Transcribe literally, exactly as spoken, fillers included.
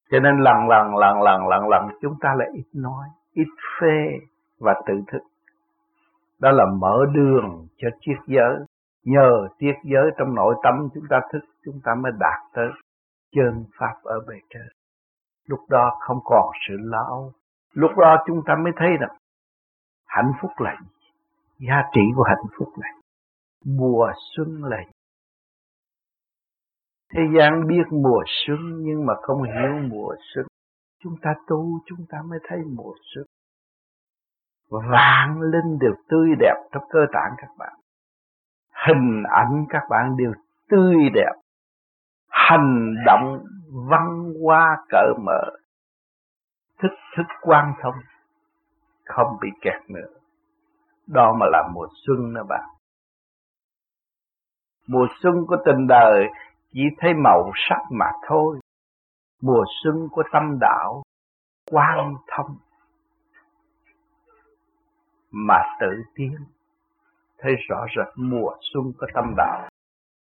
Cho nên lần lần lần lần lần lần chúng ta lại ít nói, ít phê và tự thức. Đó là mở đường cho triết giới. Nhờ triết giới trong nội tâm chúng ta thức, chúng ta mới đạt tới chân pháp ở bề trên. Lúc đó không còn sự lo âu. Lúc đó chúng ta mới thấy rằng hạnh phúc là gì? Giá trị của hạnh phúc là gì? Mùa xuân là gì? Thế gian biết mùa xuân nhưng mà không hiểu mùa xuân. Chúng ta tu chúng ta mới thấy mùa xuân. Vạn linh đều tươi đẹp trong cơ tạng các bạn. Hình ảnh các bạn đều tươi đẹp. Hành động văn hoa cởi mở. Thức thức quan thông. Không bị kẹt nữa. Đó mà là mùa xuân đó bạn. Mùa xuân của tình đời chỉ thấy màu sắc mà thôi. Mùa xuân của tâm đạo quan thông mà tự tiến, thấy rõ rệt mùa xuân của tâm đạo.